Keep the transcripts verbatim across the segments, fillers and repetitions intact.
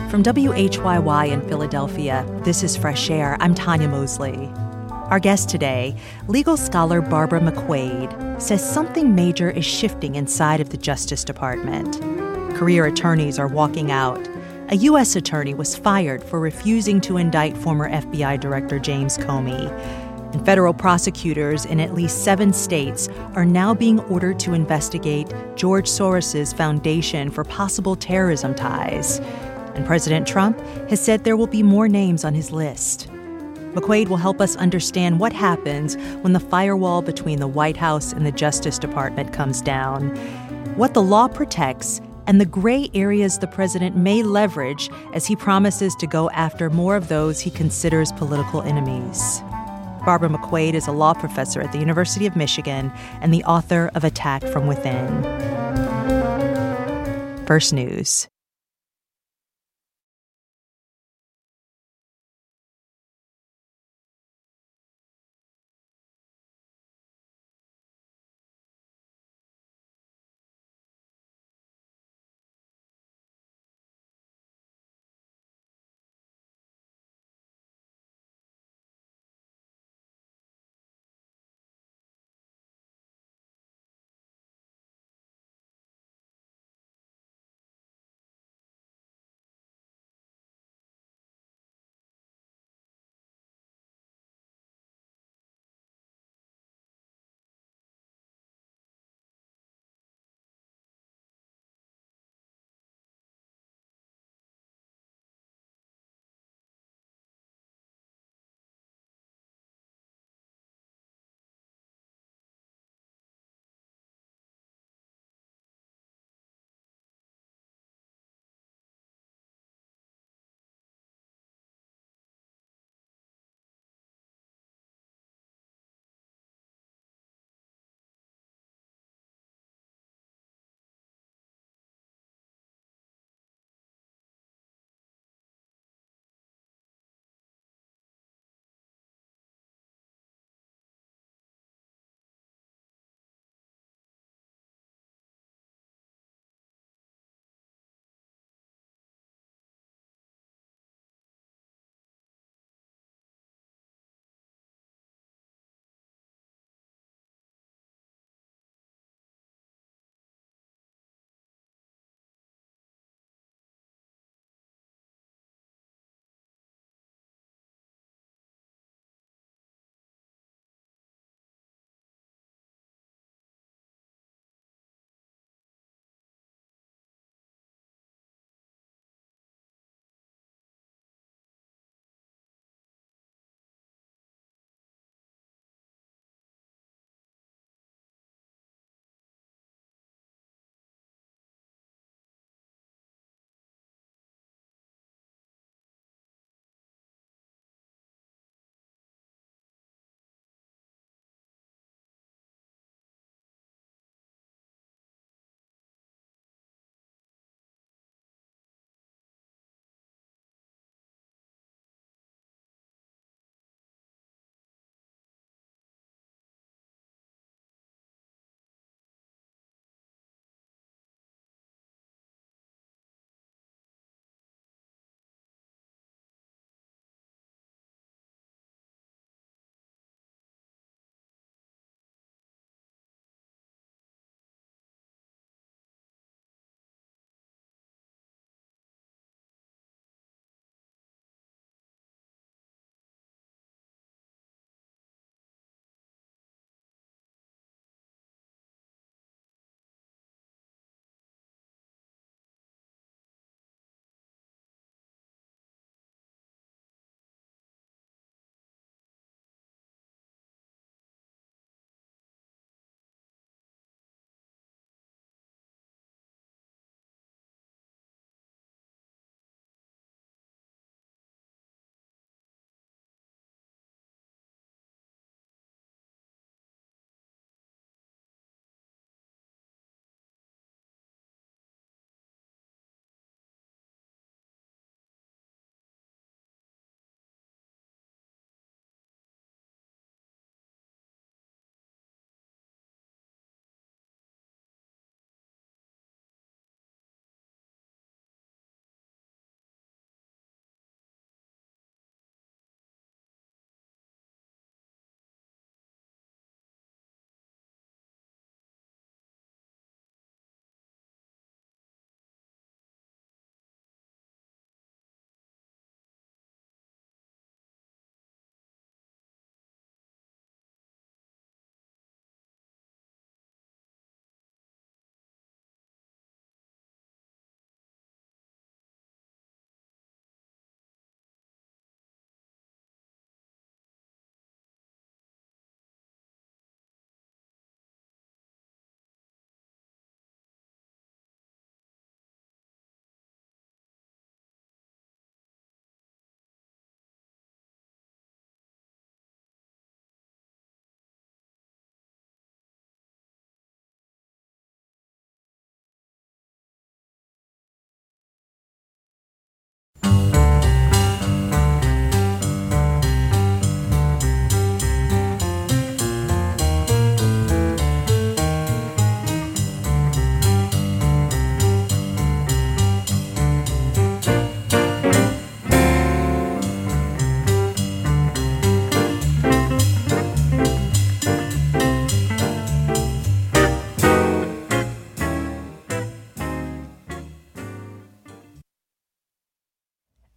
From W H Y Y in Philadelphia, this is Fresh Air. I'm Tanya Mosley. Our guest today, legal scholar Barbara McQuade, says something major is shifting inside of the Justice Department. Career attorneys are walking out. A U S attorney was fired for refusing to indict former F B I Director James Comey. And federal prosecutors in at least seven states are now being ordered to investigate George Soros' foundation for possible terrorism ties. And President Trump has said there will be more names on his list. McQuade will help us understand what happens when the firewall between the White House and the Justice Department comes down, what the law protects, and the gray areas the president may leverage as he promises to go after more of those he considers political enemies. Barbara McQuade is a law professor at the University of Michigan and the author of Attack from Within. First News.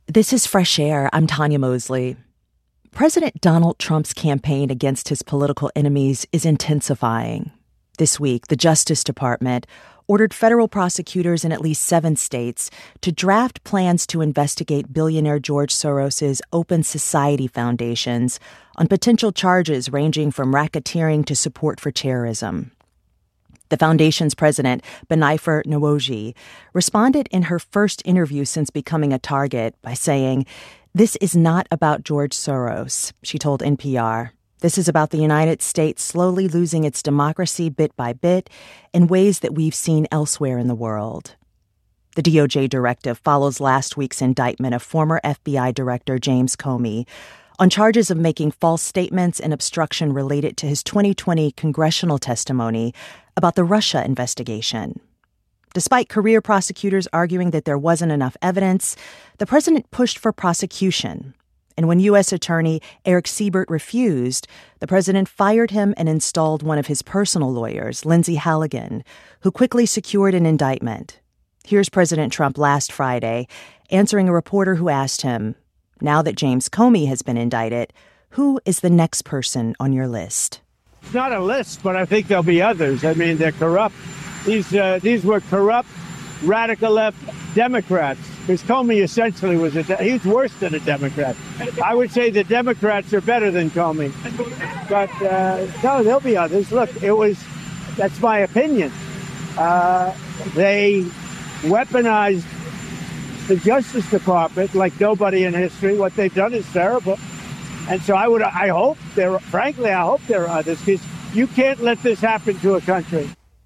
This is Fresh Air. I'm Tanya Mosley. President Donald Trump's campaign against his political enemies is intensifying. This week, the Justice Department ordered federal prosecutors in at least seven states to draft plans to investigate billionaire George Soros's Open Society foundations on potential charges ranging from racketeering to support for terrorism. The foundation's president, Bennifer Nwoji, responded in her first interview since becoming a target by saying, "This is not about George Soros," she told N P R. "This is about the United States slowly losing its democracy bit by bit in ways that we've seen elsewhere in the world." The D O J directive follows last week's indictment of former F B I Director James Comey on charges of making false statements and obstruction related to his twenty twenty congressional testimony about the Russia investigation. Despite career prosecutors arguing that there wasn't enough evidence, the president pushed for prosecution. And when U S Attorney Eric Siebert refused, the president fired him and installed one of his personal lawyers, Lindsay Halligan, who quickly secured an indictment. Here's President Trump last Friday answering a reporter who asked him, "Now that James Comey has been indicted, who is the next person on your list?" It's not a list, but I think there'll be others. I mean, they're corrupt. These uh, these were corrupt, radical left Democrats. Because Comey essentially was a, de- he was worse than a Democrat. I would say the Democrats are better than Comey. But uh, no, there'll be others. Look, it was, that's my opinion. Uh, they weaponized the Justice Department like nobody in history. What they've done is terrible. And so I would, I hope there, frankly, I hope there are others, because you can't let this happen to a country.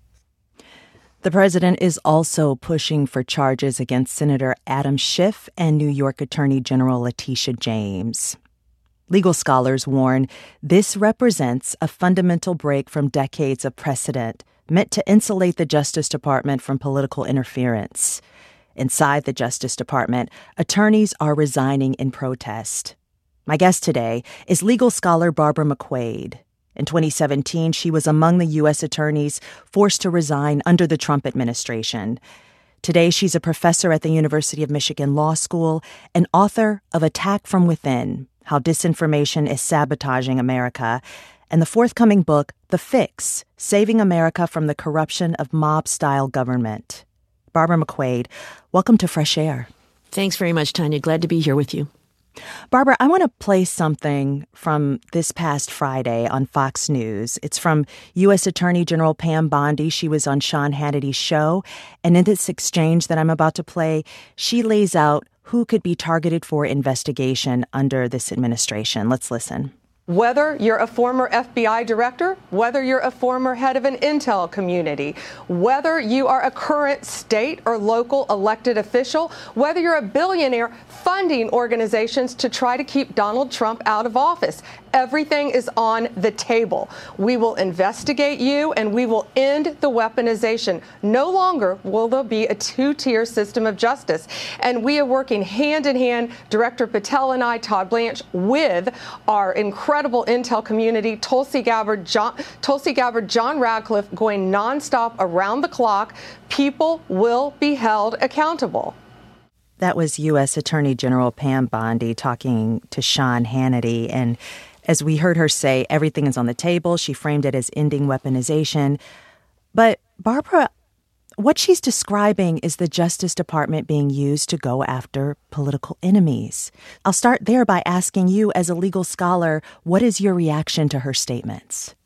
The president is also pushing for charges against Senator Adam Schiff and New York Attorney General Letitia James. Legal scholars warn this represents a fundamental break from decades of precedent meant to insulate the Justice Department from political interference. Inside the Justice Department, attorneys are resigning in protest. My guest today is legal scholar Barbara McQuade. In twenty seventeen, she was among the U S attorneys forced to resign under the Trump administration. Today, she's a professor at the University of Michigan Law School and author of Attack from Within: How Disinformation is Sabotaging America, and the forthcoming book, The Fix: Saving America from the Corruption of Mob-Style Government. Barbara McQuade, welcome to Fresh Air. Thanks very much, Tanya. Glad to be here with you. Barbara, I want to play something from this past Friday on Fox News. It's from U S Attorney General Pam Bondi. She was on Sean Hannity's show. And in this exchange that I'm about to play, she lays out who could be targeted for investigation under this administration. Let's listen. Whether you're a former F B I director, whether you're a former head of an intel community, whether you are a current state or local elected official, whether you're a billionaire funding organizations to try to keep Donald Trump out of office, everything is on the table. We will investigate you and we will end the weaponization. No longer will there be a two-tier system of justice. And we are working hand in hand, Director Patel and I, Todd Blanche, with our incredible intel community, Tulsi Gabbard, John, Tulsi Gabbard, John Radcliffe, going nonstop around the clock. People will be held accountable. That was U S Attorney General Pam Bondi talking to Sean Hannity. And as we heard her say, everything is on the table. She framed it as ending weaponization. But Barbara, what she's describing is the Justice Department being used to go after political enemies. I'll start there by asking you, as a legal scholar, what is your reaction to her statements?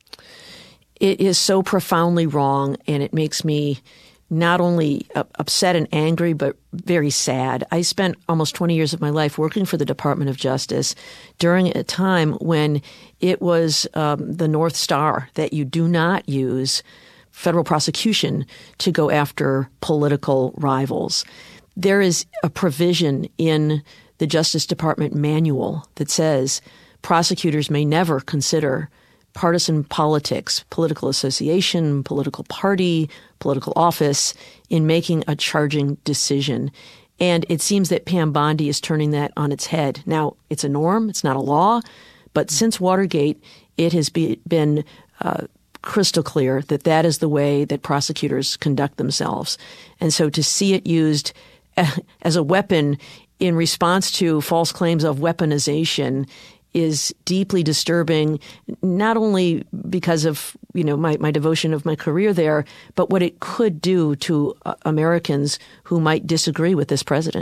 It is so profoundly wrong, and it makes me not only upset and angry, but very sad. I spent almost twenty years of my life working for the Department of Justice during a time when it was um, the North Star that you do not use federal prosecution to go after political rivals. There is a provision in the Justice Department manual that says prosecutors may never consider partisan politics, political association, political party, political office in making a charging decision. And it seems that Pam Bondi is turning that on its head. Now, it's a norm. It's not a law. But since Watergate, it has be, been uh, crystal clear that that is the way that prosecutors conduct themselves. And so to see it used as a weapon in response to false claims of weaponization is deeply disturbing, not only because of, you know, my, my devotion of my career there, but what it could do to uh, Americans who might disagree with this president.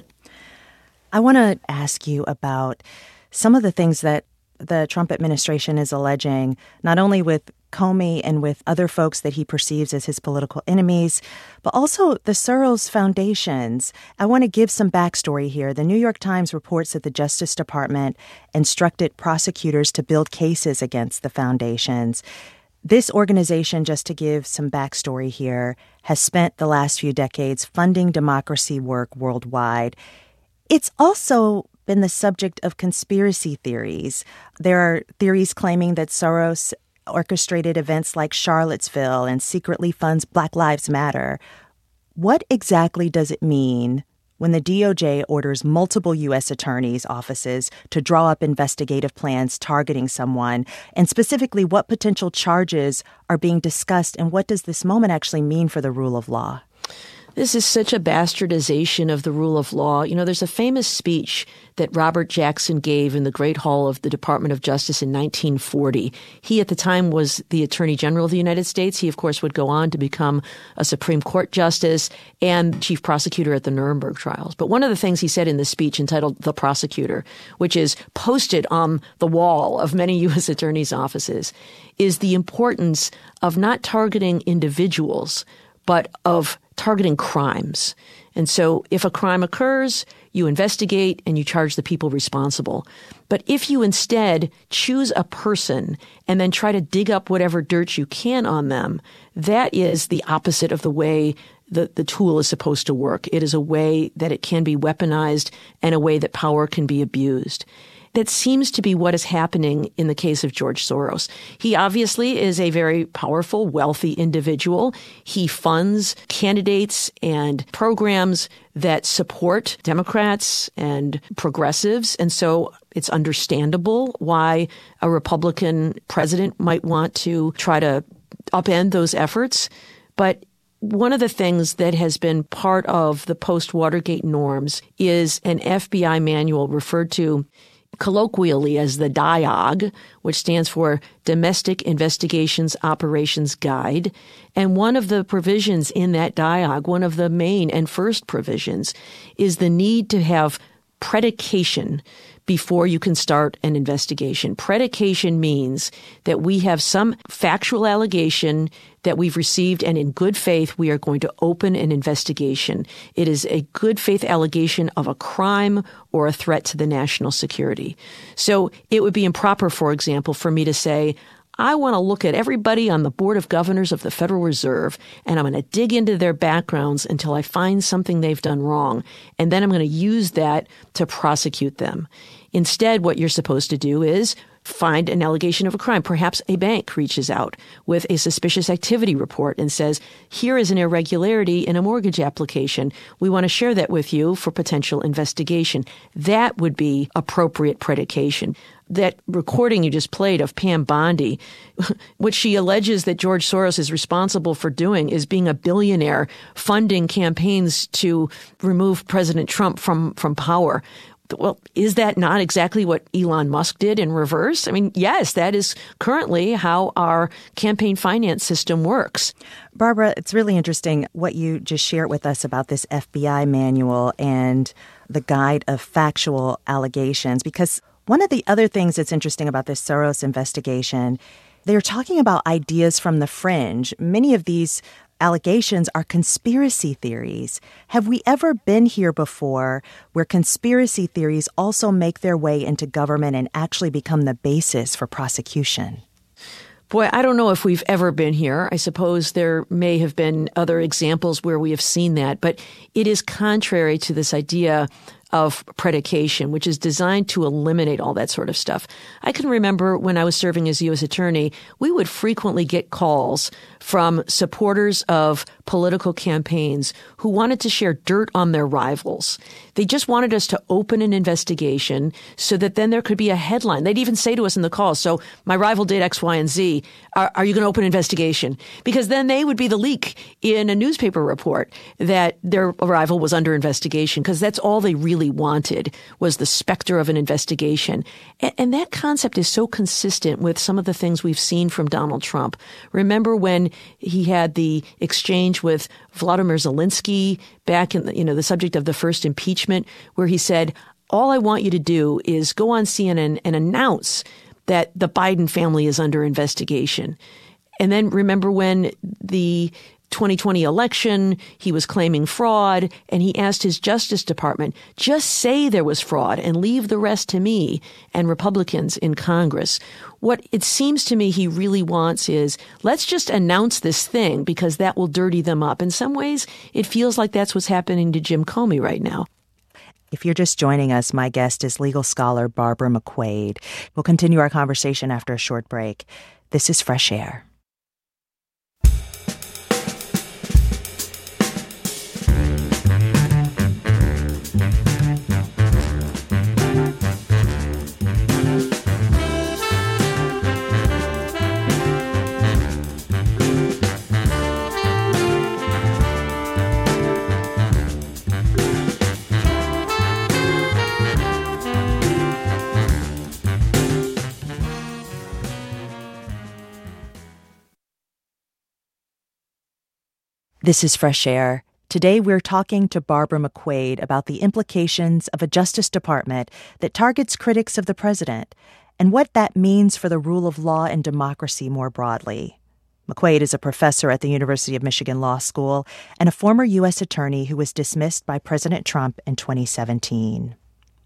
I want to ask you about some of the things that the Trump administration is alleging, not only with Comey and with other folks that he perceives as his political enemies, but also the Soros foundations. I want to give some backstory here. The New York Times reports that the Justice Department instructed prosecutors to build cases against the foundations. This organization, just to give some backstory here, has spent the last few decades funding democracy work worldwide. It's also been the subject of conspiracy theories. There are theories claiming that Soros orchestrated events like Charlottesville and secretly funds Black Lives Matter. What exactly does it mean when the D O J orders multiple U S attorneys' offices to draw up investigative plans targeting someone? And specifically, what potential charges are being discussed, and what does this moment actually mean for the rule of law? This is such a bastardization of the rule of law. You know, there's a famous speech that Robert Jackson gave in the Great Hall of the Department of Justice in nineteen forty. He, at the time, was the Attorney General of the United States. He, of course, would go on to become a Supreme Court justice and chief prosecutor at the Nuremberg trials. But one of the things he said in the speech entitled The Prosecutor, which is posted on the wall of many U S attorneys' offices, is the importance of not targeting individuals, but of targeting crimes. And so if a crime occurs, you investigate and you charge the people responsible. But if you instead choose a person and then try to dig up whatever dirt you can on them, that is the opposite of the way the, the tool is supposed to work. It is a way that it can be weaponized and a way that power can be abused. That seems to be what is happening in the case of George Soros. He obviously is a very powerful, wealthy individual. He funds candidates and programs that support Democrats and progressives. And so it's understandable why a Republican president might want to try to upend those efforts. But one of the things that has been part of the post-Watergate norms is an F B I manual referred to colloquially as the D I O G, which stands for Domestic Investigations Operations Guide. And one of the provisions in that D I O G, one of the main and first provisions, is the need to have predication before you can start an investigation. Predication means that we have some factual allegation that we've received, and in good faith, we are going to open an investigation. It is a good faith allegation of a crime or a threat to the national security. So it would be improper, for example, for me to say, I want to look at everybody on the Board of Governors of the Federal Reserve, and I'm going to dig into their backgrounds until I find something they've done wrong. And then I'm going to use that to prosecute them. Instead, what you're supposed to do is find an allegation of a crime. Perhaps a bank reaches out with a suspicious activity report and says, here is an irregularity in a mortgage application. We want to share that with you for potential investigation. That would be appropriate predication. That recording you just played of Pam Bondi, which she alleges that George Soros is responsible for doing, is being a billionaire funding campaigns to remove President Trump from, from power. Well, is that not exactly what Elon Musk did in reverse? I mean, yes, that is currently how our campaign finance system works. Barbara, it's really interesting what you just shared with us about this F B I manual and the guide of factual allegations, because one of the other things that's interesting about this Soros investigation, they're talking about ideas from the fringe. Many of these allegations are conspiracy theories. Have we ever been here before where conspiracy theories also make their way into government and actually become the basis for prosecution? Boy, I don't know if we've ever been here. I suppose there may have been other examples where we have seen that, but it is contrary to this idea of predication, which is designed to eliminate all that sort of stuff. I can remember when I was serving as U S attorney, we would frequently get calls from supporters of political campaigns who wanted to share dirt on their rivals. They just wanted us to open an investigation so that then there could be a headline. They'd even say to us in the call, so my rival did X, Y, and Z. Are, are you going to open an investigation? Because then they would be the leak in a newspaper report that their rival was under investigation, because that's all they really wanted was the specter of an investigation. And, and that concept is so consistent with some of the things we've seen from Donald Trump. Remember when he had the exchange with Vladimir Zelensky back in the, you know, the subject of the first impeachment, where he said, all I want you to do is go on C N N and announce that the Biden family is under investigation. And then remember when the twenty twenty election, he was claiming fraud, and he asked his Justice Department, just say there was fraud and leave the rest to me and Republicans in Congress. What it seems to me he really wants is, let's just announce this thing because that will dirty them up. In some ways, it feels like that's what's happening to Jim Comey right now. If you're just joining us, my guest is legal scholar Barbara McQuade. We'll continue our conversation after a short break. This is Fresh Air. This is Fresh Air. Today we're talking to Barbara McQuade about the implications of a Justice Department that targets critics of the president and what that means for the rule of law and democracy more broadly. McQuade is a professor at the University of Michigan Law School and a former U S attorney who was dismissed by President Trump in twenty seventeen.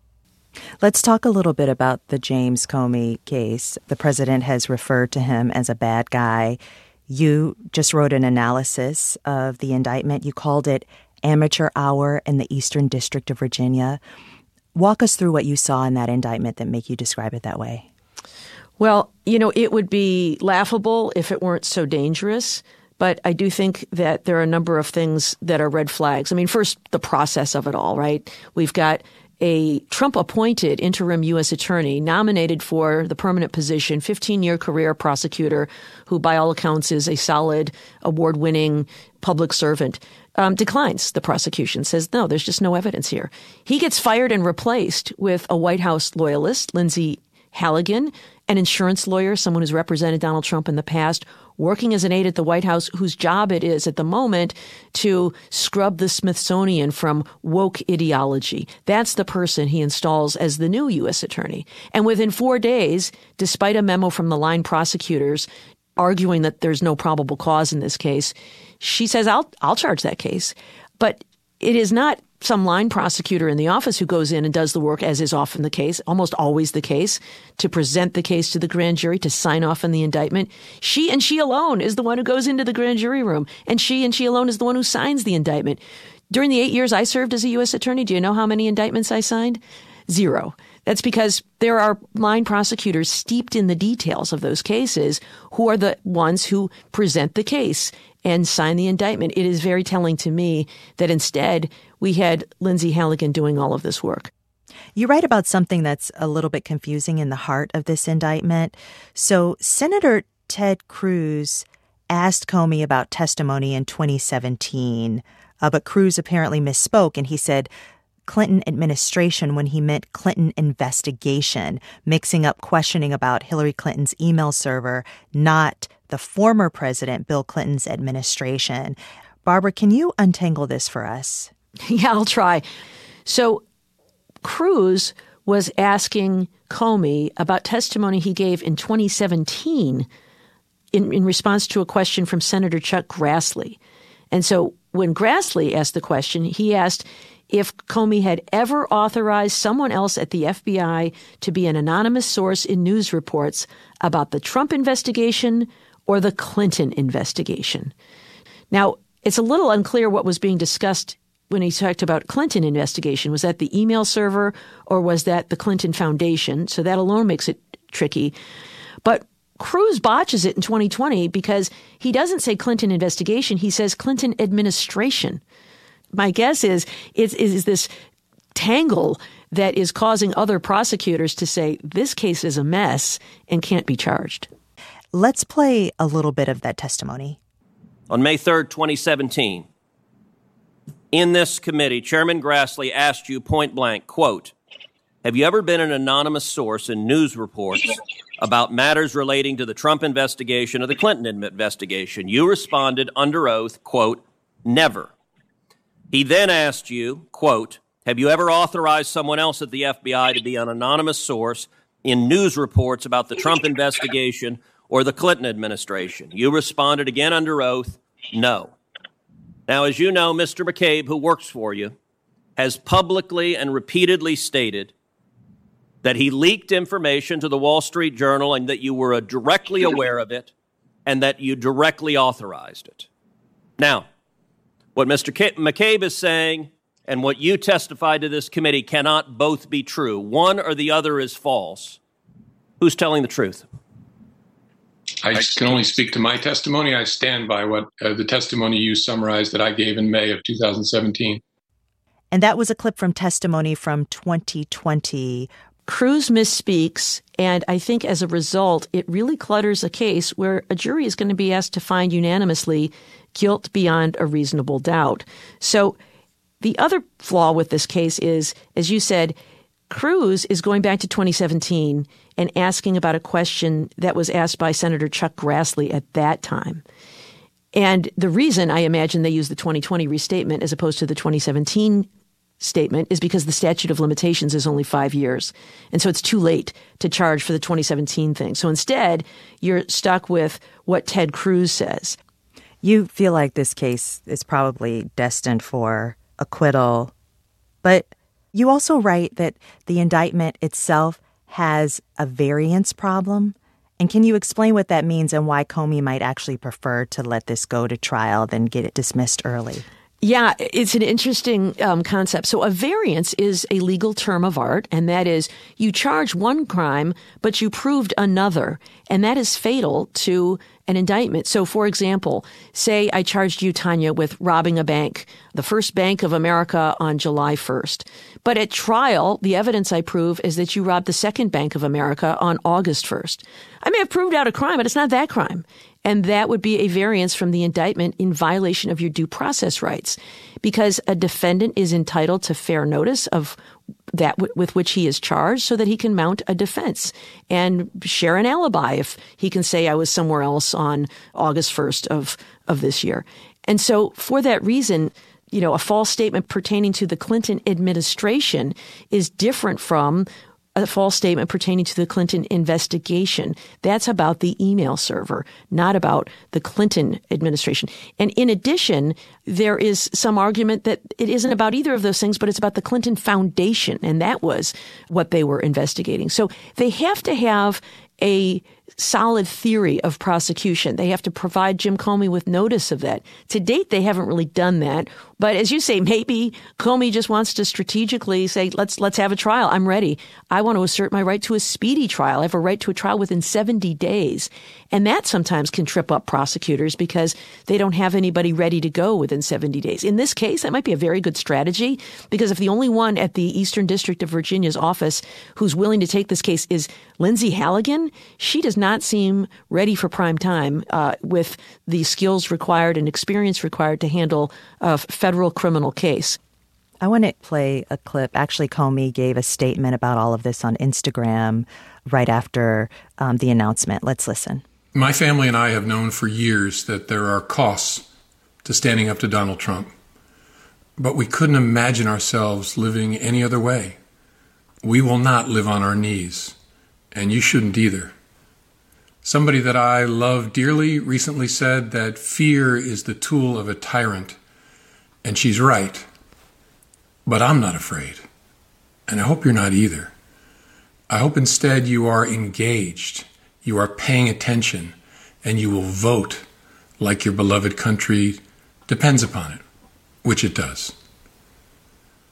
Let's talk a little bit about the James Comey case. The president has referred to him as a bad guy. You just wrote an analysis of the indictment. You called it Amateur Hour in the Eastern District of Virginia. Walk us through what you saw in that indictment that make you describe it that way. Well, you know, it would be laughable if it weren't so dangerous. But I do think that there are a number of things that are red flags. I mean, first, the process of it all, right? We've got a Trump-appointed interim U S attorney nominated for the permanent position, fifteen-year career prosecutor who, by all accounts, is a solid, award-winning public servant, um, declines the prosecution, says, no, there's just no evidence here. He gets fired and replaced with a White House loyalist, Lindsay Halligan, an insurance lawyer, someone who's represented Donald Trump in the past, working as an aide at the White House, whose job it is at the moment to scrub the Smithsonian from woke ideology. That's the person he installs as the new U S attorney. And within four days, despite a memo from the line prosecutors arguing that there's no probable cause in this case, she says, I'll, I'll charge that case. But it is not some line prosecutor in the office who goes in and does the work, as is often the case, almost always the case, to present the case to the grand jury, to sign off on the indictment. She and she alone is the one who goes into the grand jury room, and she and she alone is the one who signs the indictment. During the eight years I served as a U S attorney, do you know how many indictments I signed? Zero. That's because there are line prosecutors steeped in the details of those cases who are the ones who present the case and sign the indictment. It is very telling to me that instead we had Lindsay Halligan doing all of this work. You write about something that's a little bit confusing in the heart of this indictment. So Senator Ted Cruz asked Comey about testimony in twenty seventeen, uh, but Cruz apparently misspoke, and he said Clinton administration when he meant Clinton investigation, mixing up questioning about Hillary Clinton's email server, not the former president, Bill Clinton's administration. Barbara, can you untangle this for us? Yeah, I'll try. So Cruz was asking Comey about testimony he gave in twenty seventeen in, in response to a question from Senator Chuck Grassley. And so when Grassley asked the question, he asked if Comey had ever authorized someone else at the F B I to be an anonymous source in news reports about the Trump investigation or the Clinton investigation. Now, it's a little unclear what was being discussed when he talked about Clinton investigation. Was that the email server or was that the Clinton Foundation? So that alone makes it tricky. But Cruz botches it in twenty twenty because he doesn't say Clinton investigation. He says Clinton administration. My guess is is, is this tangle that is causing other prosecutors to say this case is a mess and can't be charged. Let's play a little bit of that testimony. On May third, twenty seventeen, in this committee, Chairman Grassley asked you point blank, quote, have you ever been an anonymous source in news reports about matters relating to the Trump investigation or the Clinton investigation? You responded under oath, quote, never. He then asked you, quote, have you ever authorized someone else at the F B I to be an anonymous source in news reports about the Trump investigation or the Clinton administration? You responded again under oath, no. Now, as you know, Mister McCabe, who works for you, has publicly and repeatedly stated that he leaked information to the Wall Street Journal and that you were directly aware of it and that you directly authorized it. Now, what Mister McCabe is saying and what you testified to this committee cannot both be true. One or the other is false. Who's telling the truth? I can only speak to my testimony. I stand by what uh, the testimony you summarized that I gave in May of two thousand seventeen. And that was a clip from testimony from twenty twenty. Cruz misspeaks, and I think as a result, it really clutters a case where a jury is going to be asked to find unanimously guilt beyond a reasonable doubt. So the other flaw with this case is, as you said, Cruz is going back to twenty seventeen and asking about a question that was asked by Senator Chuck Grassley at that time. And the reason I imagine they used the twenty twenty restatement as opposed to the twenty seventeen statement is because the statute of limitations is only five years. And so it's too late to charge for the twenty seventeen thing. So instead, you're stuck with what Ted Cruz says. You feel like this case is probably destined for acquittal, but you also write that the indictment itself has a variance problem. And can you explain what that means and why Comey might actually prefer to let this go to trial than get it dismissed early? Yeah, it's an interesting um, concept. So a variance is a legal term of art, and that is you charge one crime, but you proved another, and that is fatal to an indictment. So, for example, say I charged you, Tanya, with robbing a bank, the first Bank of America on July first. But at trial, the evidence I prove is that you robbed the second Bank of America on August first. I may have proved out a crime, but it's not that crime. And that would be a variance from the indictment in violation of your due process rights, because a defendant is entitled to fair notice of that w- with which he is charged so that he can mount a defense and share an alibi if he can say I was somewhere else on August first of, of this year. And so for that reason, you know, a false statement pertaining to the Clinton administration is different from a false statement pertaining to the Clinton investigation. That's about the email server, not about the Clinton administration. And in addition, there is some argument that it isn't about either of those things, but it's about the Clinton Foundation, and that was what they were investigating. So they have to have a solid theory of prosecution. They have to provide Jim Comey with notice of that. To date, they haven't really done that. But as you say, maybe Comey just wants to strategically say, let's let's have a trial. I'm ready. I want to assert my right to a speedy trial. I have a right to a trial within seventy days. And that sometimes can trip up prosecutors because they don't have anybody ready to go within seventy days. In this case, that might be a very good strategy, because if the only one at the Eastern District of Virginia's office who's willing to take this case is Lindsay Halligan, she does not seem ready for prime time uh, with the skills required and experience required to handle a federal criminal case. I want to play a clip. Actually, Comey gave a statement about all of this on Instagram right after um, the announcement. Let's listen. My family and I have known for years that there are costs to standing up to Donald Trump, but we couldn't imagine ourselves living any other way. We will not live on our knees, and you shouldn't either. Somebody that I love dearly recently said that fear is the tool of a tyrant, and she's right. But I'm not afraid, and I hope you're not either. I hope instead you are engaged, you are paying attention, and you will vote like your beloved country depends upon it, which it does.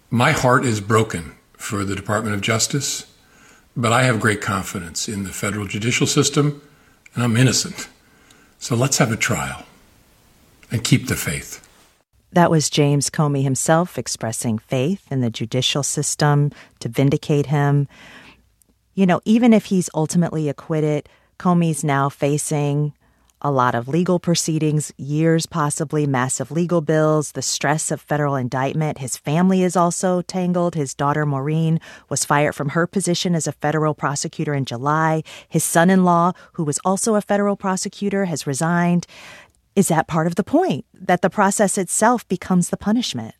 My heart is broken for the Department of Justice, but I have great confidence in the federal judicial system, and I'm innocent. So let's have a trial and keep the faith. That was James Comey himself expressing faith in the judicial system to vindicate him. You know, even if he's ultimately acquitted, Comey's now facing a lot of legal proceedings, years possibly, massive legal bills, the stress of federal indictment. His family is also tangled. His daughter, Maureen, was fired from her position as a federal prosecutor in July. His son-in-law, who was also a federal prosecutor, has resigned. Is that part of the point, that the process itself becomes the punishment?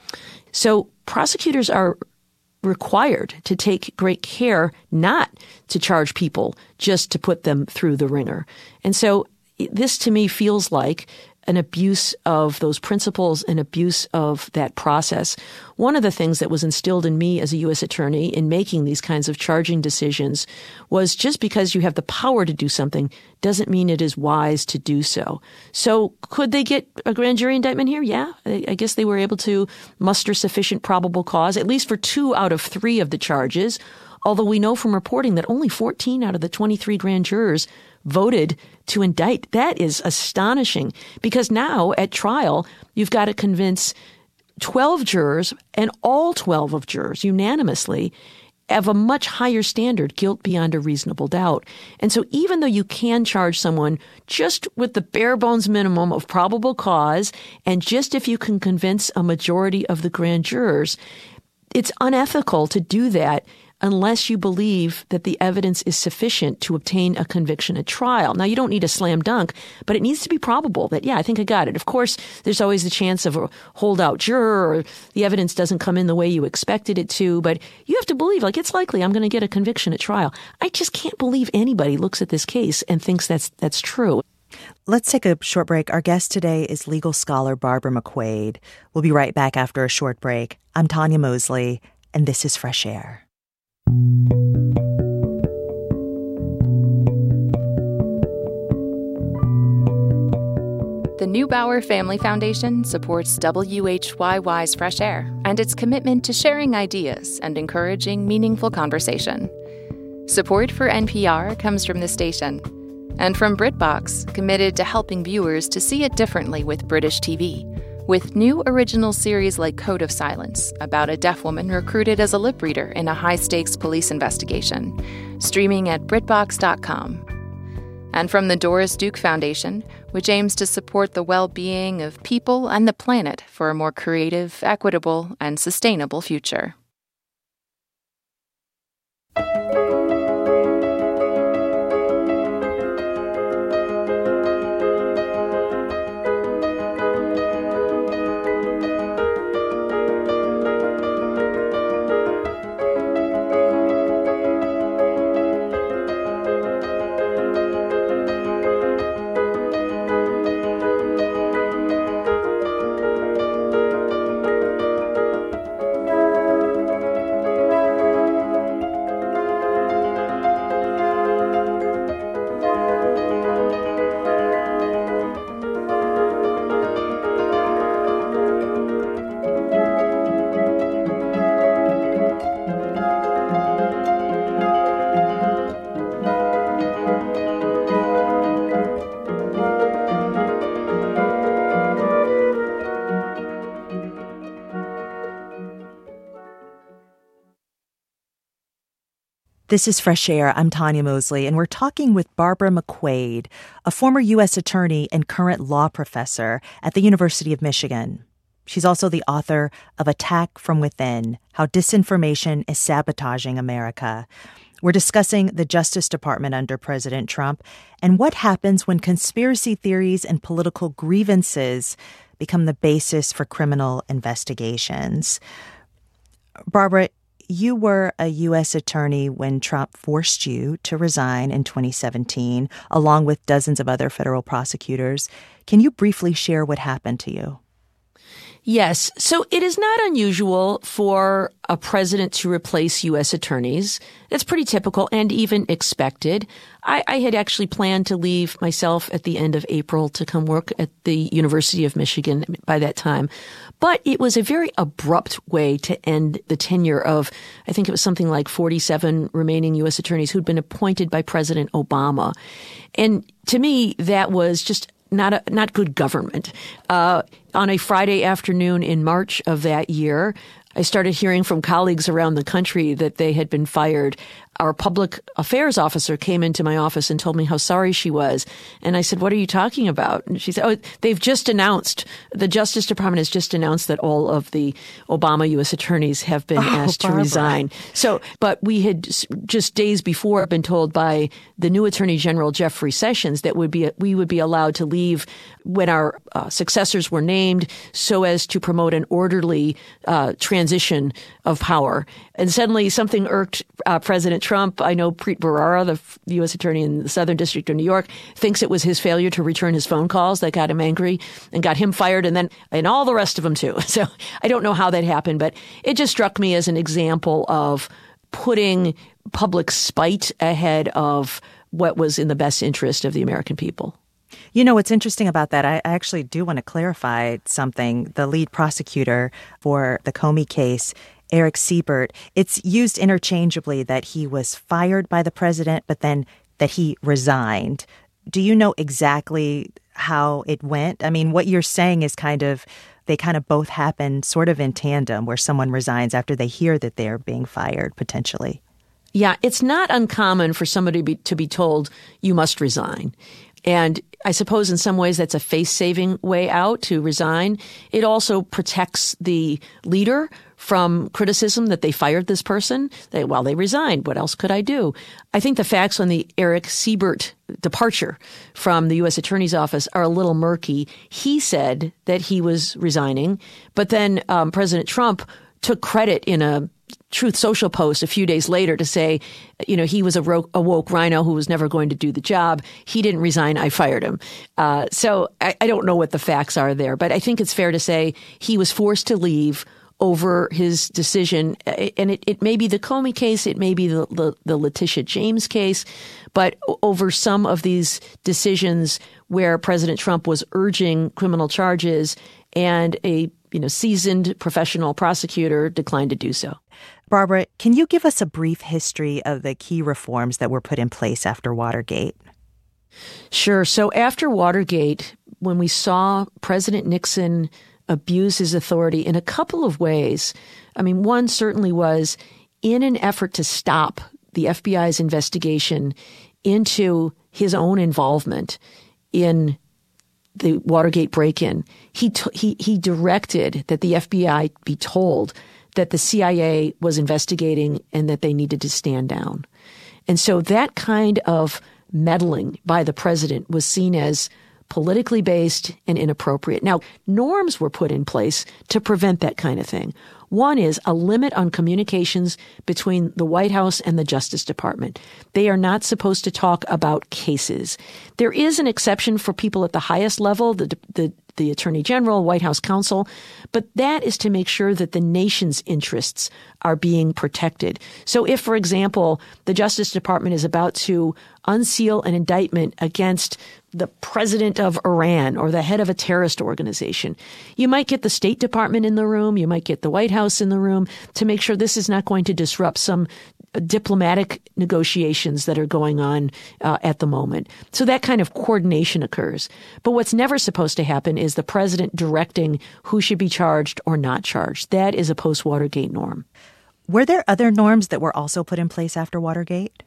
So prosecutors are required to take great care not to charge people just to put them through the ringer. And so this to me feels like an abuse of those principles, an abuse of that process. One of the things that was instilled in me as a U S attorney in making these kinds of charging decisions was just because you have the power to do something doesn't mean it is wise to do so. So could they get a grand jury indictment here? Yeah, I guess they were able to muster sufficient probable cause, at least for two out of three of the charges, although we know from reporting that only fourteen out of the twenty-three grand jurors voted to indict. That is astonishing, because now at trial, you've got to convince twelve jurors, and all twelve of jurors unanimously have a much higher standard, guilt beyond a reasonable doubt. And so even though you can charge someone just with the bare bones minimum of probable cause, and just if you can convince a majority of the grand jurors, it's unethical to do that unless you believe that the evidence is sufficient to obtain a conviction at trial. Now, you don't need a slam dunk, but it needs to be probable that, yeah, I think I got it. Of course, there's always the chance of a holdout juror, or the evidence doesn't come in the way you expected it to, but you have to believe, like, it's likely I'm going to get a conviction at trial. I just can't believe anybody looks at this case and thinks that's that's true. Let's take a short break. Our guest today is legal scholar Barbara McQuade. We'll be right back after a short break. I'm Tanya Mosley, and this is Fresh Air. The Neubauer Family Foundation supports W H Y Y's Fresh Air and its commitment to sharing ideas and encouraging meaningful conversation. Support for N P R comes from the station and from BritBox, committed to helping viewers to see it differently with British T V, with new original series like Code of Silence, about a deaf woman recruited as a lip reader in a high-stakes police investigation, streaming at Britbox dot com. And from the Doris Duke Foundation, which aims to support the well-being of people and the planet for a more creative, equitable, and sustainable future. This is Fresh Air. I'm Tanya Mosley, and we're talking with Barbara McQuade, a former U S attorney and current law professor at the University of Michigan. She's also the author of Attack from Within: How Disinformation is Sabotaging America. We're discussing the Justice Department under President Trump and what happens when conspiracy theories and political grievances become the basis for criminal investigations. Barbara, you were a U S attorney when Trump forced you to resign in twenty seventeen, along with dozens of other federal prosecutors. Can you briefly share what happened to you? Yes. So it is not unusual for a president to replace U S attorneys. That's pretty typical and even expected. I, I had actually planned to leave myself at the end of April to come work at the University of Michigan by that time. But it was a very abrupt way to end the tenure of, I think it was something like forty-seven remaining U S attorneys who'd been appointed by President Obama. And to me, that was just not a, not good government. Uh, on a Friday afternoon in March of that year, I started hearing from colleagues around the country that they had been fired. Our public affairs officer came into my office and told me how sorry she was. And I said, what are you talking about? And she said, oh, they've just announced, the Justice Department has just announced that all of the Obama U S attorneys have been oh, asked Barbara. to resign. So, but we had just days before been told by the new Attorney General, Jeffrey Sessions, that would be we would be allowed to leave when our uh, successors were named so as to promote an orderly uh, transition of power. And suddenly something irked uh, President Trump. I know Preet Bharara, the U S attorney in the Southern District of New York, thinks it was his failure to return his phone calls that got him angry and got him fired, and then and all the rest of them too. So I don't know how that happened, but it just struck me as an example of putting public spite ahead of what was in the best interest of the American people. You know, what's interesting about that, I actually do want to clarify something. The lead prosecutor for the Comey case, Eric Siebert, it's used interchangeably that he was fired by the president, but then that he resigned. Do you know exactly how it went? I mean, what you're saying is kind of, they kind of both happen sort of in tandem, where someone resigns after they hear that they're being fired, potentially. Yeah, it's not uncommon for somebody to be, to be told, you must resign. And I suppose in some ways that's a face-saving way out, to resign. It also protects the leader from criticism that they fired this person. They, well, they resigned. What else could I do? I think the facts on the Eric Siebert departure from the U S Attorney's Office are a little murky. He said that he was resigning, but then um, President Trump took credit in a Truth Social post a few days later to say, you know, he was a, ro- a woke rhino who was never going to do the job. He didn't resign. I fired him. Uh, so I, I don't know what the facts are there, but I think it's fair to say he was forced to leave over his decision. And it, it may be the Comey case. It may be the, the, the Letitia James case. But over some of these decisions where President Trump was urging criminal charges and a you know, seasoned professional prosecutor declined to do so. Barbara, can you give us a brief history of the key reforms that were put in place after Watergate? Sure. So after Watergate, when we saw President Nixon abuse his authority in a couple of ways, I mean, one certainly was in an effort to stop the F B I's investigation into his own involvement in the Watergate break-in, he t- he he directed that the F B I be told that the C I A was investigating and that they needed to stand down. And so that kind of meddling by the president was seen as politically based and inappropriate. Now, norms were put in place to prevent that kind of thing. One is a limit on communications between the White House and the Justice Department. They are not supposed to talk about cases. There is an exception for people at the highest level, the, the, the Attorney General, White House counsel, but that is to make sure that the nation's interests are being protected. So if, for example, the Justice Department is about to unseal an indictment against the president of Iran or the head of a terrorist organization, you might get the State Department in the room, you might get the White House in the room to make sure this is not going to disrupt some diplomatic negotiations that are going on uh, at the moment. So that kind of coordination occurs. But what's never supposed to happen is the president directing who should be charged or not charged. That is a post-Watergate norm. Were there other norms that were also put in place after Watergate?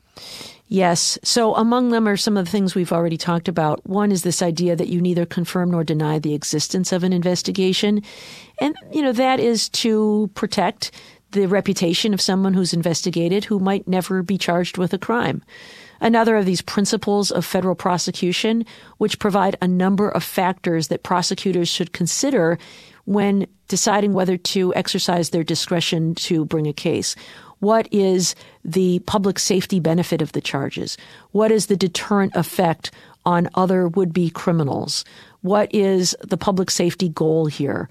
Yes. So among them are some of the things we've already talked about. One is this idea that you neither confirm nor deny the existence of an investigation. And, you know, that is to protect the reputation of someone who's investigated who might never be charged with a crime. Another of these principles of federal prosecution, which provide a number of factors that prosecutors should consider when deciding whether to exercise their discretion to bring a case. What is the public safety benefit of the charges? What is the deterrent effect on other would-be criminals? What is the public safety goal here?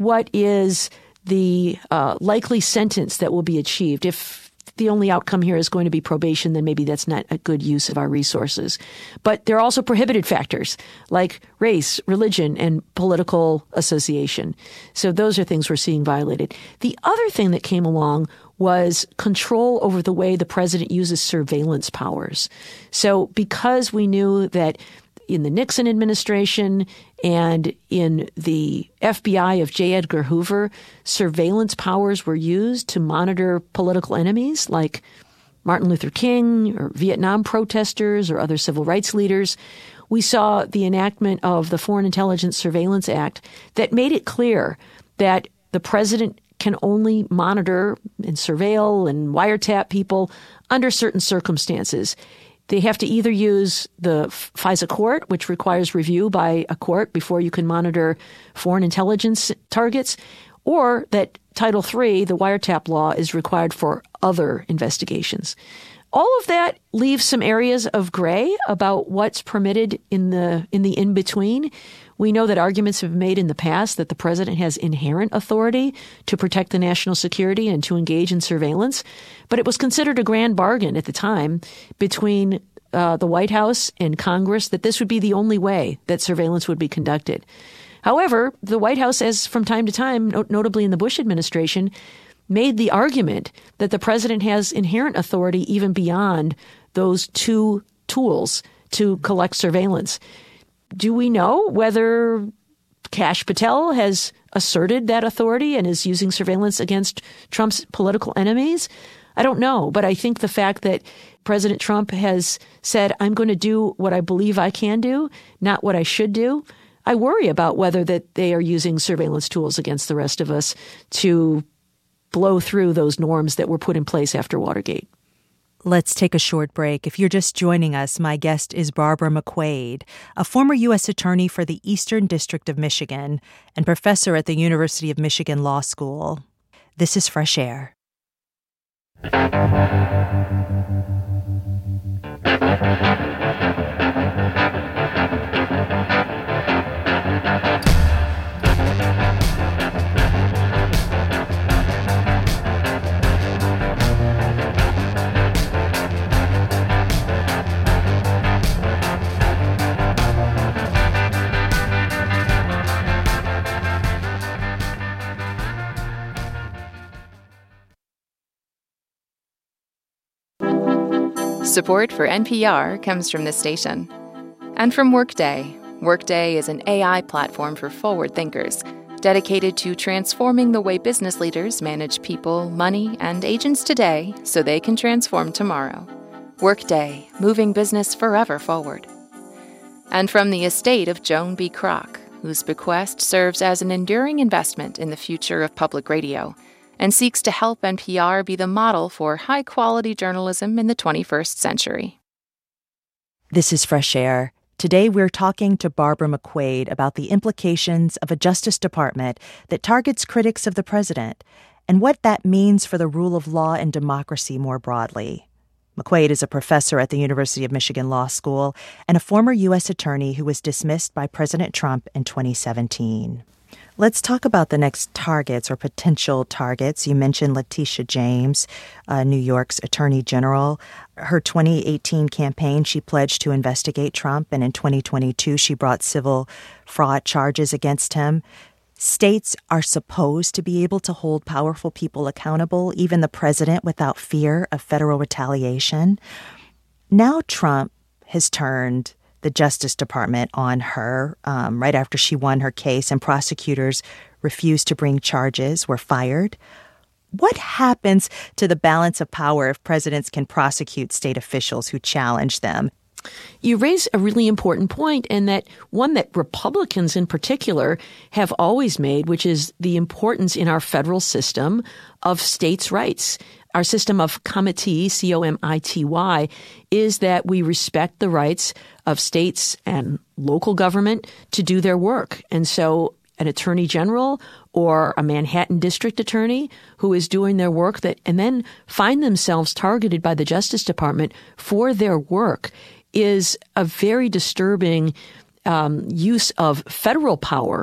what is the uh, likely sentence that will be achieved. If the only outcome here is going to be probation, then maybe that's not a good use of our resources. But there are also prohibited factors like race, religion, and political association. So those are things we're seeing violated. The other thing that came along was control over the way the president uses surveillance powers. So because we knew that in the Nixon administration and in the F B I of J. Edgar Hoover, surveillance powers were used to monitor political enemies like Martin Luther King or Vietnam protesters or other civil rights leaders. We saw the enactment of the Foreign Intelligence Surveillance Act that made it clear that the president can only monitor and surveil and wiretap people under certain circumstances. They have to either use the FISA court, which requires review by a court before you can monitor foreign intelligence targets, or that Title three, the wiretap law, is required for other investigations. All of that leaves some areas of gray about what's permitted in the in the in-between. We know that arguments have been made in the past that the president has inherent authority to protect the national security and to engage in surveillance. But it was considered a grand bargain at the time between uh, the White House and Congress that this would be the only way that surveillance would be conducted. However, the White House, as from time to time, not- notably in the Bush administration, made the argument that the president has inherent authority even beyond those two tools to collect surveillance. Do we know whether Kash Patel has asserted that authority and is using surveillance against Trump's political enemies? I don't know, but I think the fact that President Trump has said, I'm going to do what I believe I can do, not what I should do, I worry about whether that they are using surveillance tools against the rest of us to blow through those norms that were put in place after Watergate. Let's take a short break. If you're just joining us, my guest is Barbara McQuade, a former U S attorney for the Eastern District of Michigan and professor at the University of Michigan Law School. This is Fresh Air. Support for N P R comes from this station. And from Workday. Workday is an A I platform for forward thinkers, dedicated to transforming the way business leaders manage people, money, and agents today so they can transform tomorrow. Workday, moving business forever forward. And from the estate of Joan B. Kroc, whose bequest serves as an enduring investment in the future of public radio, and seeks to help N P R be the model for high-quality journalism in the twenty-first century. This is Fresh Air. Today we're talking to Barbara McQuade about the implications of a Justice Department that targets critics of the president and what that means for the rule of law and democracy more broadly. McQuade is a professor at the University of Michigan Law School and a former U S attorney who was dismissed by President Trump in twenty seventeen. Let's talk about the next targets or potential targets. You mentioned Letitia James, uh, New York's Attorney General. Her twenty eighteen campaign, she pledged to investigate Trump, and in twenty twenty-two, she brought civil fraud charges against him. States are supposed to be able to hold powerful people accountable, even the president, without fear of federal retaliation. Now Trump has turned the Justice Department on her um, right after she won her case, and prosecutors refused to bring charges, were fired. What happens to the balance of power if presidents can prosecute state officials who challenge them? You raise a really important point, and that one that Republicans in particular have always made, which is the importance in our federal system of states' rights. Our system of comity, C O M I T Y, is that we respect the rights of states and local government to do their work. And so an attorney general or a Manhattan district attorney who is doing their work that and then find themselves targeted by the Justice Department for their work is a very disturbing um, use of federal power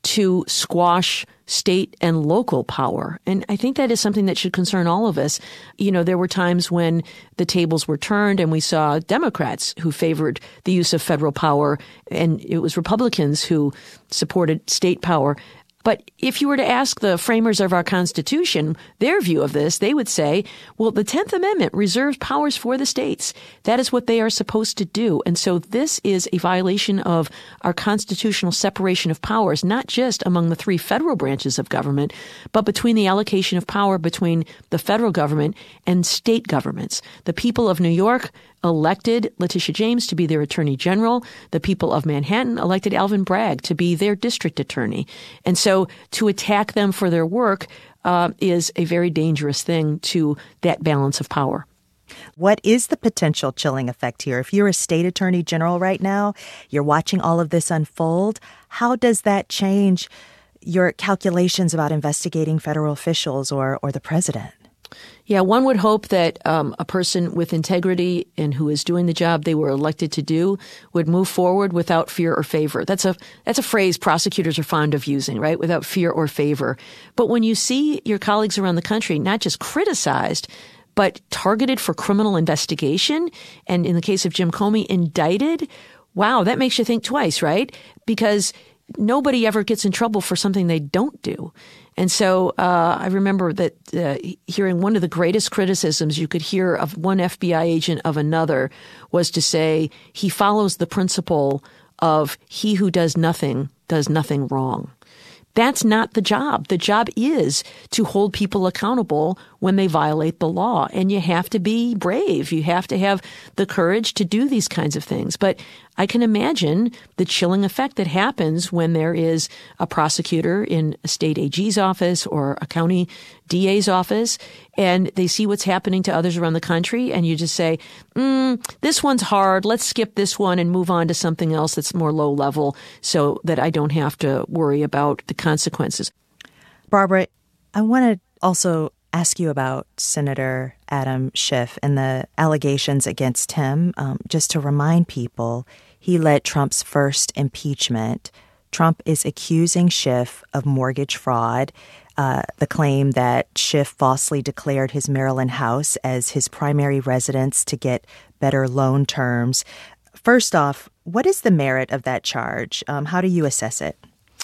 to squash state and local power. And I think that is something that should concern all of us. You know, there were times when the tables were turned and we saw Democrats who favored the use of federal power, and it was Republicans who supported state power. But if you were to ask the framers of our Constitution their view of this, they would say, well, the tenth Amendment reserves powers for the states. That is what they are supposed to do. And so this is a violation of our constitutional separation of powers, not just among the three federal branches of government, but between the allocation of power between the federal government and state governments. The people of New York elected Letitia James to be their attorney general. The people of Manhattan elected Alvin Bragg to be their district attorney. And so to attack them for their work uh, is a very dangerous thing to that balance of power. What is the potential chilling effect here? If you're a state attorney general right now, you're watching all of this unfold, how does that change your calculations about investigating federal officials or, or the president? Yeah, one would hope that um, a person with integrity and who is doing the job they were elected to do would move forward without fear or favor. That's a that's a phrase prosecutors are fond of using, right? Without fear or favor. But when you see your colleagues around the country not just criticized, but targeted for criminal investigation, and in the case of Jim Comey, indicted, wow, that makes you think twice, right? Because nobody ever gets in trouble for something they don't do. And so uh, I remember that uh, hearing one of the greatest criticisms you could hear of one F B I agent of another was to say he follows the principle of he who does nothing does nothing wrong. That's not the job. The job is to hold people accountable when they violate the law. And you have to be brave. You have to have the courage to do these kinds of things. But I can imagine the chilling effect that happens when there is a prosecutor in a state A G's office or a county D A's office, and they see what's happening to others around the country, and you just say, mm, this one's hard. Let's skip this one and move on to something else that's more low level so that I don't have to worry about the consequences. Barbara, I want to also ask you about Senator Adam Schiff and the allegations against him. Um, just to remind people, he led Trump's first impeachment. Trump is accusing Schiff of mortgage fraud, uh, the claim that Schiff falsely declared his Maryland house as his primary residence to get better loan terms. First off, what is the merit of that charge? Um, how do you assess it?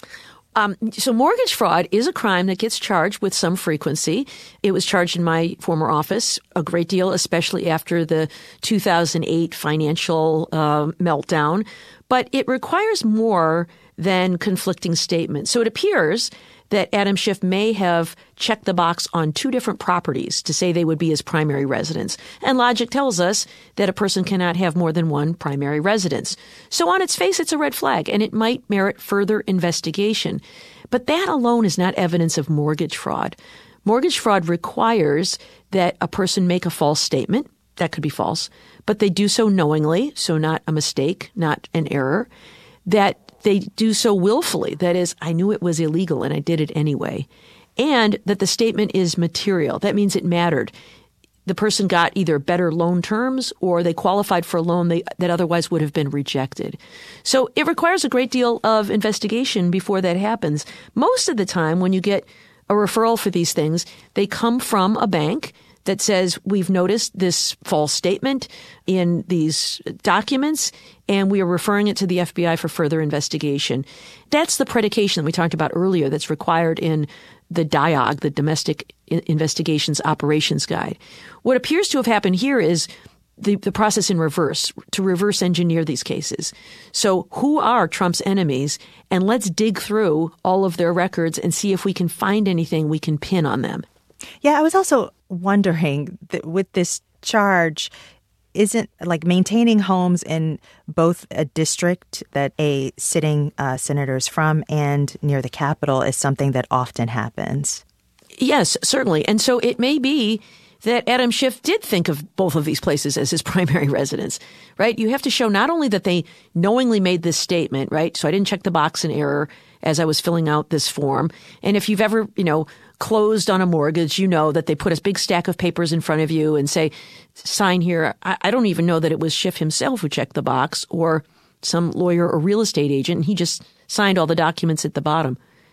Um, so mortgage fraud is a crime that gets charged with some frequency. It was charged in my former office a great deal, especially after the two thousand eight financial uh, meltdown. But it requires more than conflicting statements. So it appears that Adam Schiff may have checked the box on two different properties to say they would be his primary residence. And logic tells us that a person cannot have more than one primary residence. So on its face, it's a red flag, and it might merit further investigation. But that alone is not evidence of mortgage fraud. Mortgage fraud requires that a person make a false statement. That could be false. But they do so knowingly, so not a mistake, not an error. That they do so willfully. That is, I knew it was illegal and I did it anyway. And that the statement is material. That means it mattered. The person got either better loan terms or they qualified for a loan they, that otherwise would have been rejected. So it requires a great deal of investigation before that happens. Most of the time when you get a referral for these things, they come from a bank that says, we've noticed this false statement in these documents, and we are referring it to the F B I for further investigation. That's the predication that we talked about earlier that's required in the D I O G, the Domestic Investigations Operations Guide. What appears to have happened here is the, the process in reverse, to reverse engineer these cases. So who are Trump's enemies? And let's dig through all of their records and see if we can find anything we can pin on them. Yeah, I was also wondering that with this charge, isn't like maintaining homes in both a district that a sitting uh, senator is from and near the Capitol is something that often happens? Yes, certainly. And so it may be that Adam Schiff did think of both of these places as his primary residence, right? You have to show not only that they knowingly made this statement, right? So I didn't check the box in error as I was filling out this form. And if you've ever, you know, closed on a mortgage, you know that they put a big stack of papers in front of you and say, sign here. I, I don't even know that it was Schiff himself who checked the box or some lawyer or real estate agent, and he just signed all the documents at the bottom.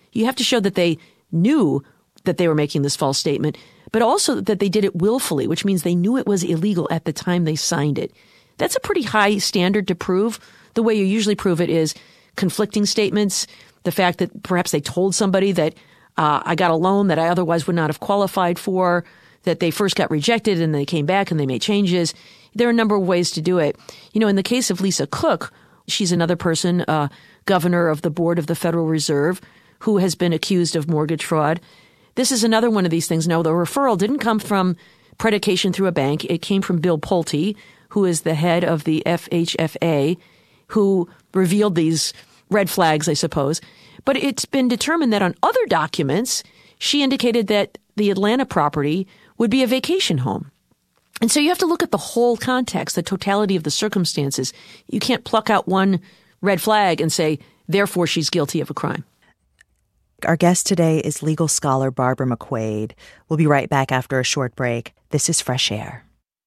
You have to show that they knew that they were making this false statement, but also that they did it willfully, which means they knew it was illegal at the time they signed it. That's a pretty high standard to prove. The way you usually prove it is conflicting statements, the fact that perhaps they told somebody that uh, I got a loan that I otherwise would not have qualified for, that they first got rejected and they came back and they made changes. There are a number of ways to do it. You know, in the case of Lisa Cook, she's another person, uh, governor of the board of the Federal Reserve, who has been accused of mortgage fraud. This is another one of these things. No, the referral didn't come from predication through a bank. It came from Bill Pulte, who is the head of the F H F A, who revealed these red flags, I suppose. But it's been determined that on other documents, she indicated that the Atlanta property would be a vacation home. And so you have to look at the whole context, the totality of the circumstances. You can't pluck out one red flag and say, therefore, she's guilty of a crime. Our guest today is legal scholar Barbara McQuade. We'll be right back after a short break. This is Fresh Air.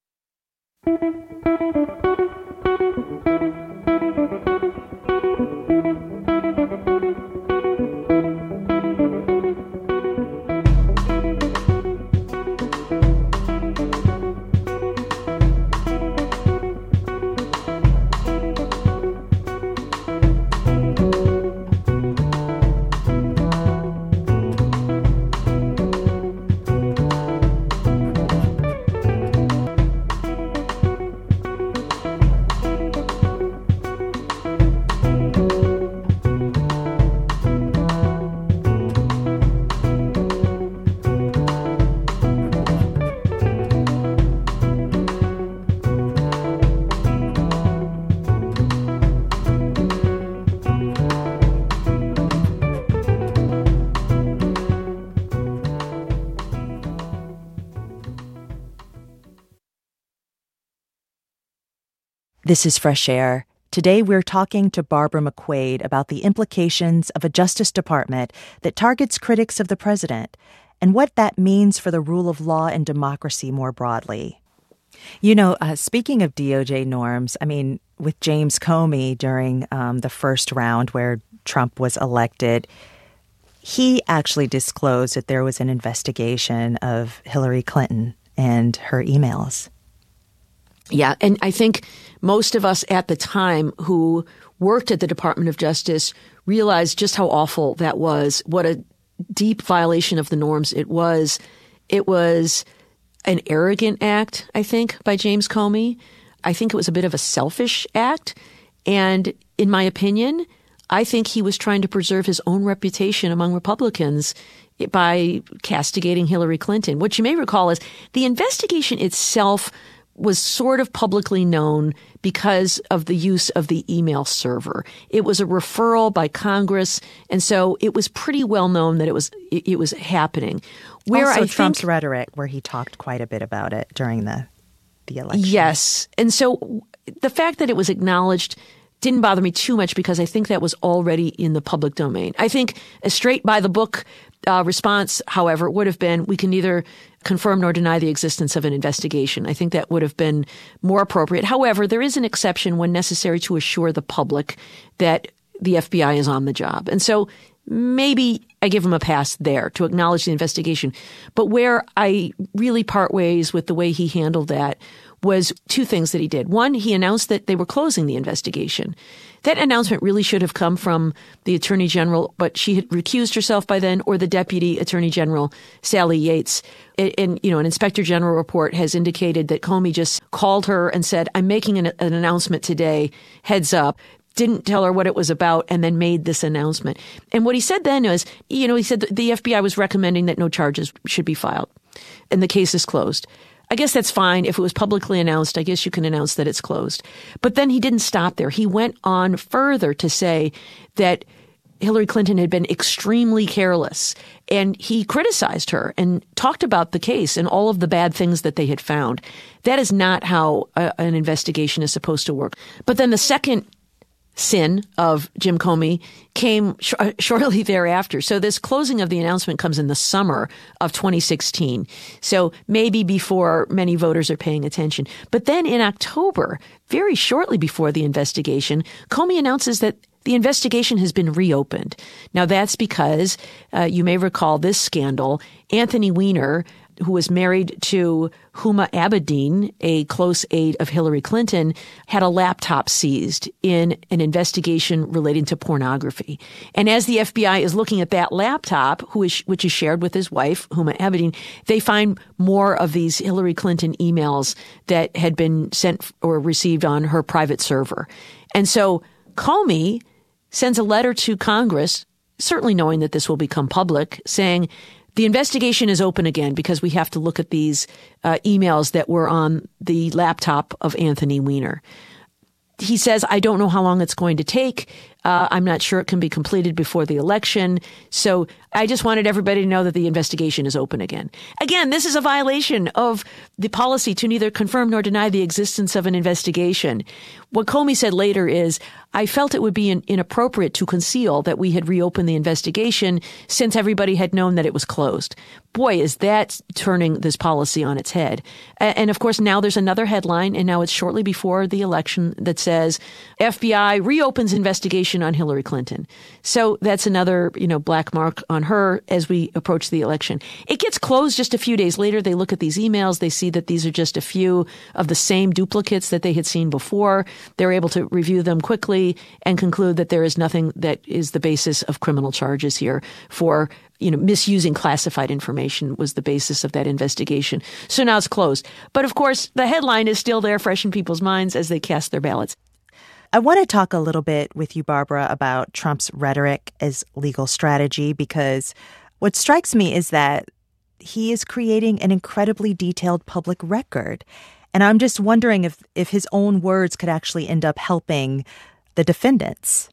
This is Fresh Air. Today we're talking to Barbara McQuade about the implications of a Justice Department that targets critics of the president and what that means for the rule of law and democracy more broadly. You know, uh, speaking of D O J norms, I mean, with James Comey during um, the first round where Trump was elected, he actually disclosed that there was an investigation of Hillary Clinton and her emails. Yeah, and I think most of us at the time who worked at the Department of Justice realized just how awful that was, what a deep violation of the norms it was. It was an arrogant act, I think, by James Comey. I think it was a bit of a selfish act. And in my opinion, I think he was trying to preserve his own reputation among Republicans by castigating Hillary Clinton. What you may recall is the investigation itself was sort of publicly known because of the use of the email server. It was a referral by Congress, and so it was pretty well known that it was it, it was happening. Where also I Trump's think, rhetoric, where he talked quite a bit about it during the the election. Yes, and so the fact that it was acknowledged didn't bother me too much because I think that was already in the public domain. I think a straight by the book uh, response, however, would have been we can neither confirm nor deny the existence of an investigation. I think that would have been more appropriate. However, there is an exception when necessary to assure the public that the F B I is on the job. And so maybe I give him a pass there to acknowledge the investigation. But where I really part ways with the way he handled that was two things that he did. One, he announced that they were closing the investigation. That announcement really should have come from the Attorney General, but she had recused herself by then, or the Deputy Attorney General, Sally Yates. And, and you know, an Inspector General report has indicated that Comey just called her and said, I'm making an, an announcement today, heads up. Didn't tell her what it was about, and then made this announcement. And what he said then was, you know, he said that the F B I was recommending that no charges should be filed, and the case is closed. I guess that's fine. If it was publicly announced, I guess you can announce that it's closed. But then he didn't stop there. He went on further to say that Hillary Clinton had been extremely careless, and he criticized her and talked about the case and all of the bad things that they had found. That is not how a, an investigation is supposed to work. But then the second sin of Jim Comey came sh- shortly thereafter. So this closing of the announcement comes in the summer of twenty sixteen. So maybe before many voters are paying attention. But then in October, very shortly before the investigation, Comey announces that the investigation has been reopened. Now, that's because, uh, you may recall this scandal, Anthony Weiner, who was married to Huma Abedin, a close aide of Hillary Clinton, had a laptop seized in an investigation relating to pornography. And as the F B I is looking at that laptop, who is, which is shared with his wife, Huma Abedin, they find more of these Hillary Clinton emails that had been sent or received on her private server. And so Comey sends a letter to Congress, certainly knowing that this will become public, saying, the investigation is open again because we have to look at these uh, emails that were on the laptop of Anthony Weiner. He says, I don't know how long it's going to take. Uh, I'm not sure it can be completed before the election. So I just wanted everybody to know that the investigation is open again. Again, this is a violation of the policy to neither confirm nor deny the existence of an investigation. What Comey said later is, I felt it would be in, inappropriate to conceal that we had reopened the investigation since everybody had known that it was closed. Boy, is that turning this policy on its head. And, and of course, now there's another headline, and now it's shortly before the election that says F B I reopens investigation on Hillary Clinton. So that's another, you know, black mark on her as we approach the election. It gets closed just a few days later. They look at these emails. They see that these are just a few of the same duplicates that they had seen before. They're able to review them quickly and conclude that there is nothing that is the basis of criminal charges here for, you know, misusing classified information was the basis of that investigation. So now it's closed. But of course, the headline is still there fresh in people's minds as they cast their ballots. I want to talk a little bit with you, Barbara, about Trump's rhetoric as legal strategy, because what strikes me is that he is creating an incredibly detailed public record. And I'm just wondering if, if his own words could actually end up helping the defendants.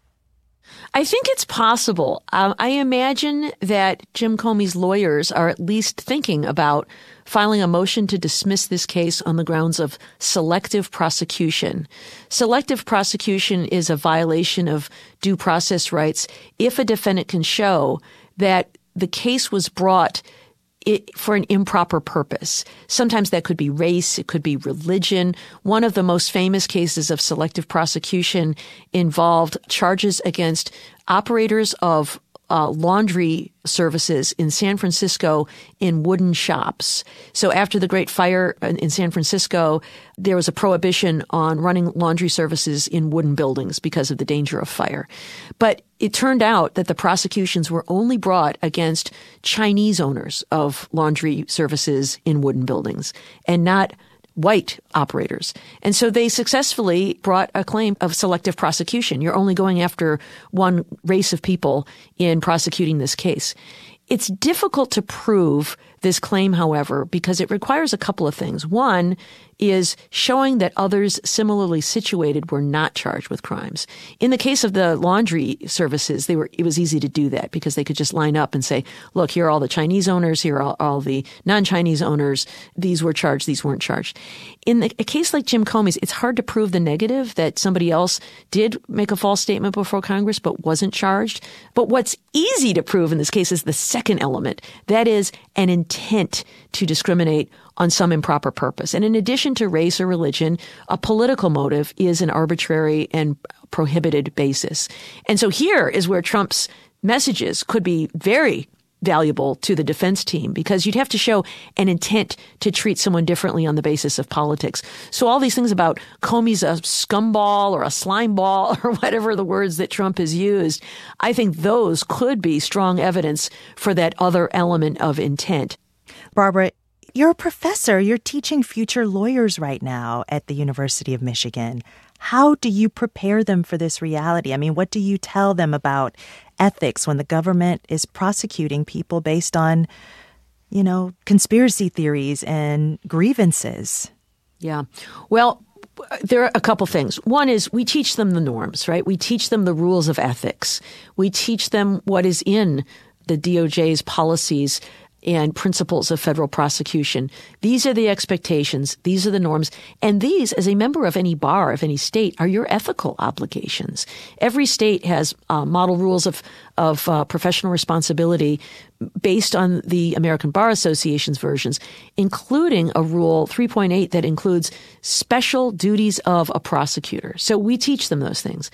I think it's possible. Um, I imagine that Jim Comey's lawyers are at least thinking about filing a motion to dismiss this case on the grounds of selective prosecution. Selective prosecution is a violation of due process rights if a defendant can show that the case was brought It, for an improper purpose. Sometimes that could be race, it could be religion. One of the most famous cases of selective prosecution involved charges against operators of uh, laundry services in San Francisco in wooden shops. So after the Great Fire in San Francisco, there was a prohibition on running laundry services in wooden buildings because of the danger of fire. But it turned out that the prosecutions were only brought against Chinese owners of laundry services in wooden buildings and not white operators. And so they successfully brought a claim of selective prosecution. You're only going after one race of people in prosecuting this case. It's difficult to prove this claim, however, because it requires a couple of things. One is showing that others similarly situated were not charged with crimes. In the case of the laundry services, they were, it was easy to do that because they could just line up and say, look, here are all the Chinese owners, here are all, all the non-Chinese owners. These were charged, these weren't charged. In the, a case like Jim Comey's, it's hard to prove the negative, that somebody else did make a false statement before Congress but wasn't charged. But what's easy to prove in this case is the second element. That is an intent to discriminate on some improper purpose. And in addition to race or religion, a political motive is an arbitrary and prohibited basis. And so here is where Trump's messages could be very valuable to the defense team, because you'd have to show an intent to treat someone differently on the basis of politics. So all these things about Comey's a scumball or a slime ball or whatever the words that Trump has used, I think those could be strong evidence for that other element of intent. Barbara, you're a professor. You're teaching future lawyers right now at the University of Michigan. How do you prepare them for this reality? I mean, what do you tell them about ethics when the government is prosecuting people based on, you know, conspiracy theories and grievances? Yeah. Well, there are a couple things. One is we teach them the norms, right? We teach them the rules of ethics. We teach them what is in the D O J's policies and principles of federal prosecution. These are the expectations. These are the norms. And these, as a member of any bar, of any state, are your ethical obligations. Every state has uh, model rules of, of uh, professional responsibility based on the American Bar Association's versions, including a rule three point eight that includes special duties of a prosecutor. So we teach them those things.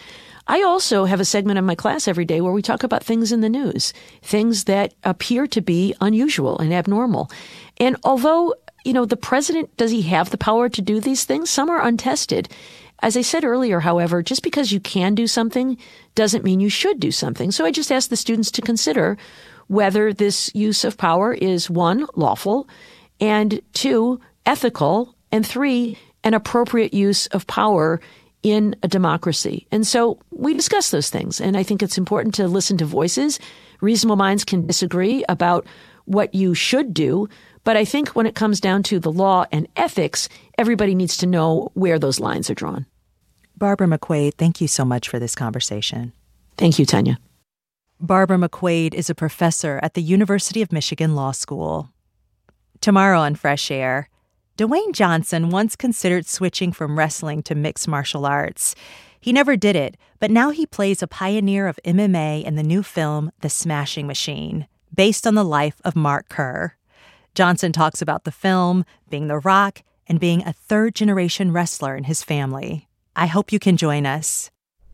I also have a segment in my class every day where we talk about things in the news, things that appear to be unusual and abnormal. And although, you know, the president, does he have the power to do these things? Some are untested. As I said earlier, however, just because you can do something doesn't mean you should do something. So I just ask the students to consider whether this use of power is, one, lawful, and two, ethical, and three, an appropriate use of power in a democracy. And so we discuss those things. And I think it's important to listen to voices. Reasonable minds can disagree about what you should do. But I think when it comes down to the law and ethics, everybody needs to know where those lines are drawn. Barbara McQuade, thank you so much for this conversation. Thank you, Tanya. Barbara McQuade is a professor at the University of Michigan Law School. Tomorrow on Fresh Air, Dwayne Johnson once considered switching from wrestling to mixed martial arts. He never did it, but now he plays a pioneer of M M A in the new film The Smashing Machine, based on the life of Mark Kerr. Johnson talks about the film, being The Rock, and being a third-generation wrestler in his family. I hope you can join us.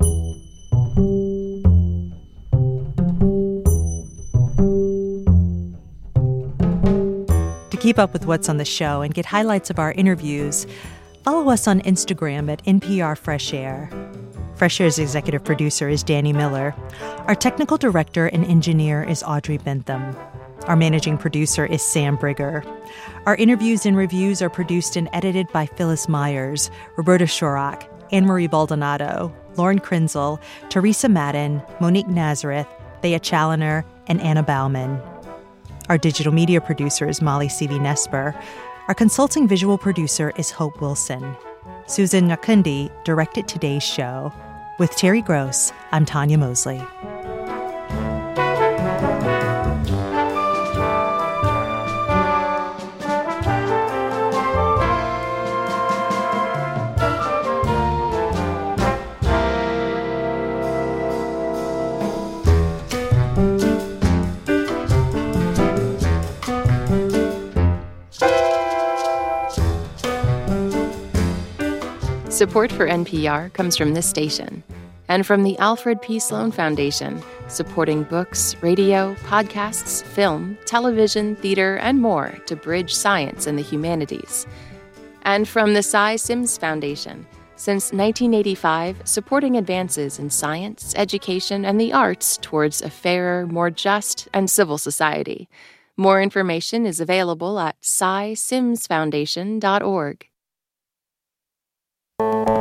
To keep up with what's on the show and get highlights of our interviews, follow us on Instagram at N P R Fresh Air. Fresh Air's executive producer is Danny Miller. Our technical director and engineer is Audrey Bentham. Our managing producer is Sam Brigger. Our interviews and reviews are produced and edited by Phyllis Myers, Roberta Shorak, Anne-Marie Baldonado, Lauren Krenzel, Teresa Madden, Monique Nazareth, Thea Challoner, and Anna Bauman. Our digital media producer is Molly C V Nesper. Our consulting visual producer is Hope Wilson. Susan Nyakundi directed today's show. With Terry Gross, I'm Tanya Mosley. Support for N P R comes from this station and from the Alfred P. Sloan Foundation, supporting books, radio, podcasts, film, television, theater, and more to bridge science and the humanities. And from the Cy Sims Foundation, since nineteen eighty-five, supporting advances in science, education, and the arts towards a fairer, more just, and civil society. More information is available at cy sims foundation dot org.